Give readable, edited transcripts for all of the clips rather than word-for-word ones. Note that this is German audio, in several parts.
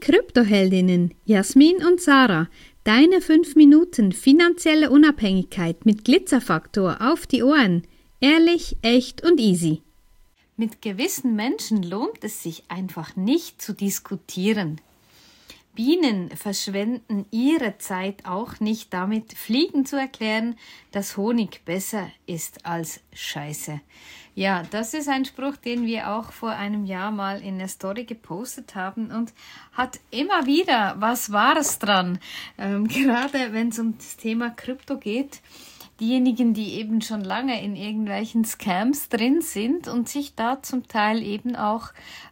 Kryptoheldinnen Jasmin und Sarah, deine 5 Minuten finanzielle Unabhängigkeit mit Glitzerfaktor auf die Ohren. Ehrlich, echt und easy. Mit gewissen Menschen lohnt es sich einfach nicht zu diskutieren. Bienen verschwenden ihre Zeit auch nicht damit, Fliegen zu erklären, dass Honig besser ist als Scheiße. Ja, das ist ein Spruch, den wir auch vor einem Jahr mal in der Story gepostet haben und hat immer wieder was Wahres dran. Gerade wenn es um das Thema Krypto geht. Diejenigen, die eben schon lange in irgendwelchen Scams drin sind und sich da zum Teil eben auch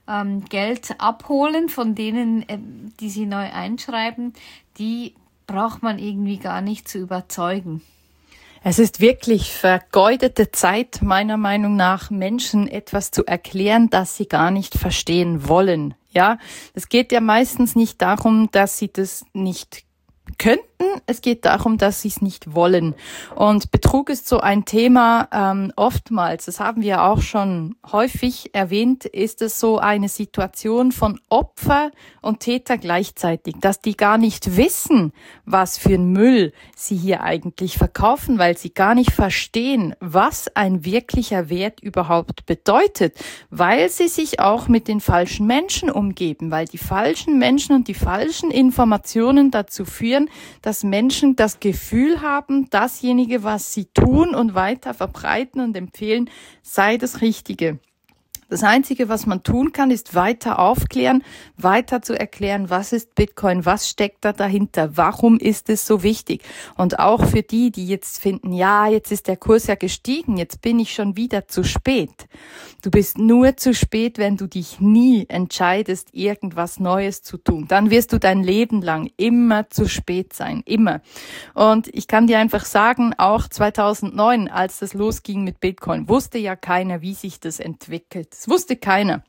Geld abholen von denen, die sie neu einschreiben, die braucht man irgendwie gar nicht zu überzeugen. Es ist wirklich vergeudete Zeit, meiner Meinung nach, Menschen etwas zu erklären, das sie gar nicht verstehen wollen. Ja, es geht ja meistens nicht darum, dass sie das nicht könnten. Es geht darum, dass sie es nicht wollen. Und Betrug ist so ein Thema, oftmals, das haben wir auch schon häufig erwähnt, ist es so eine Situation von Opfer und Täter gleichzeitig, dass die gar nicht wissen, was für ein Müll sie hier eigentlich verkaufen, weil sie gar nicht verstehen, was ein wirklicher Wert überhaupt bedeutet, weil sie sich auch mit den falschen Menschen umgeben, weil die falschen Menschen und die falschen Informationen dazu führen, dass Menschen das Gefühl haben, dasjenige, was sie tun und weiter verbreiten und empfehlen, sei das Richtige. Das Einzige, was man tun kann, ist weiter aufklären, weiter zu erklären, was ist Bitcoin, was steckt da dahinter, warum ist es so wichtig. Und auch für die, die jetzt finden, ja, jetzt ist der Kurs ja gestiegen, jetzt bin ich schon wieder zu spät. Du bist nur zu spät, wenn du dich nie entscheidest, irgendwas Neues zu tun. Dann wirst du dein Leben lang immer zu spät sein, immer. Und ich kann dir einfach sagen, auch 2009, als das losging mit Bitcoin, wusste ja keiner, wie sich das entwickelt. Das wusste keiner.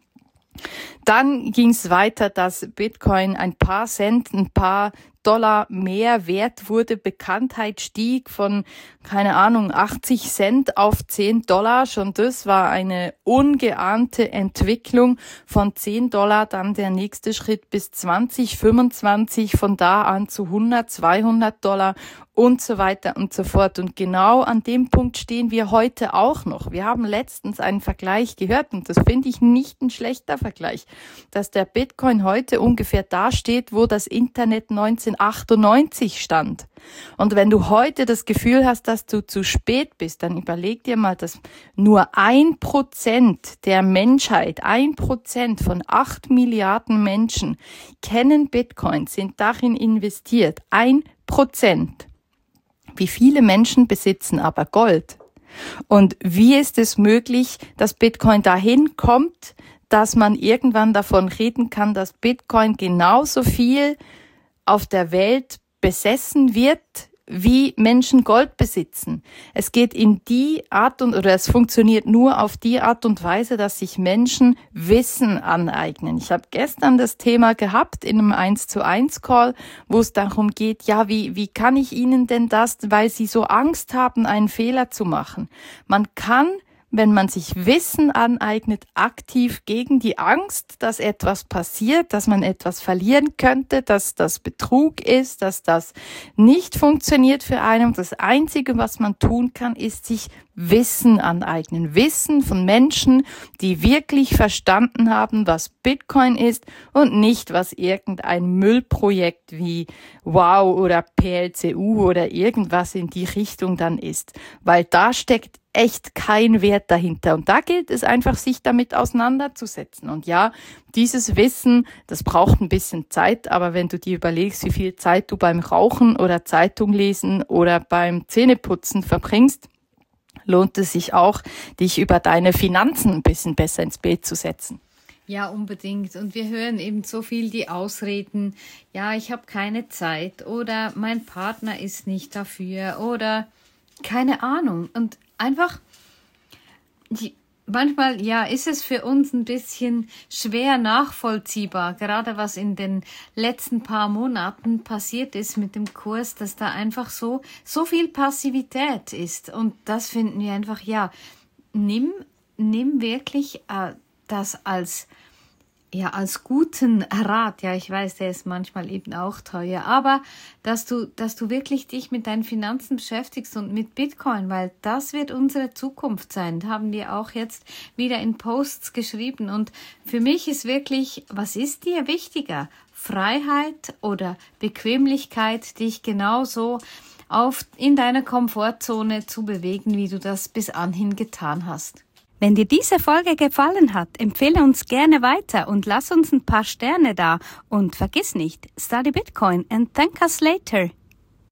Dann ging es weiter, dass Bitcoin ein paar Cent, ein paar Dollar mehr wert wurde, Bekanntheit stieg von, keine Ahnung, 80 Cent auf 10 Dollar. Schon das war eine ungeahnte Entwicklung von 10 Dollar, dann der nächste Schritt bis 20, 25, von da an zu 100, 200 Dollar und so weiter und so fort. Und genau an dem Punkt stehen wir heute auch noch. Wir haben letztens einen Vergleich gehört und das finde ich nicht ein schlechter Vergleich, dass der Bitcoin heute ungefähr da steht, wo das Internet 1998 stand. Und wenn du heute das Gefühl hast, dass du zu spät bist, dann überleg dir mal, dass nur 1% der Menschheit, 1% von 8 Milliarden Menschen kennen Bitcoin, sind darin investiert. 1%. Wie viele Menschen besitzen aber Gold? Und wie ist es möglich, dass Bitcoin dahin kommt, dass man irgendwann davon reden kann, dass Bitcoin genauso viel auf der Welt besessen wird, wie Menschen Gold besitzen. Es geht in die Art oder es funktioniert nur auf die Art und Weise, dass sich Menschen Wissen aneignen. Ich habe gestern das Thema gehabt in einem 1:1 Call, wo es darum geht, ja, wie kann ich Ihnen denn das, weil Sie so Angst haben, einen Fehler zu machen. Man kann, wenn man sich Wissen aneignet, aktiv gegen die Angst, dass etwas passiert, dass man etwas verlieren könnte, dass das Betrug ist, dass das nicht funktioniert für einen. Das Einzige, was man tun kann, ist sich Wissen aneignen. Wissen von Menschen, die wirklich verstanden haben, was Bitcoin ist und nicht, was irgendein Müllprojekt wie Wow oder PLCU oder irgendwas in die Richtung dann ist. Weil da steckt echt kein Wert dahinter. Und da gilt es einfach, sich damit auseinanderzusetzen. Und ja, dieses Wissen, das braucht ein bisschen Zeit, aber wenn du dir überlegst, wie viel Zeit du beim Rauchen oder Zeitung lesen oder beim Zähneputzen verbringst, lohnt es sich auch, dich über deine Finanzen ein bisschen besser ins Bild zu setzen. Ja, unbedingt. Und wir hören eben so viel die Ausreden, ja, ich habe keine Zeit oder mein Partner ist nicht dafür oder keine Ahnung. Und einfach, manchmal, ja, ist es für uns ein bisschen schwer nachvollziehbar, gerade was in den letzten paar Monaten passiert ist mit dem Kurs, dass da einfach so viel Passivität ist. Und das finden wir einfach, ja, nimm wirklich das als als guten Rat, ja, ich weiß, der ist manchmal eben auch teuer, aber dass du wirklich dich mit deinen Finanzen beschäftigst und mit Bitcoin, weil das wird unsere Zukunft sein, haben wir auch jetzt wieder in Posts geschrieben. Und für mich ist wirklich, was ist dir wichtiger? Freiheit oder Bequemlichkeit, dich genauso in deiner Komfortzone zu bewegen, wie du das bis anhin getan hast. Wenn dir diese Folge gefallen hat, empfehle uns gerne weiter und lass uns ein paar Sterne da. Und vergiss nicht, study Bitcoin and thank us later.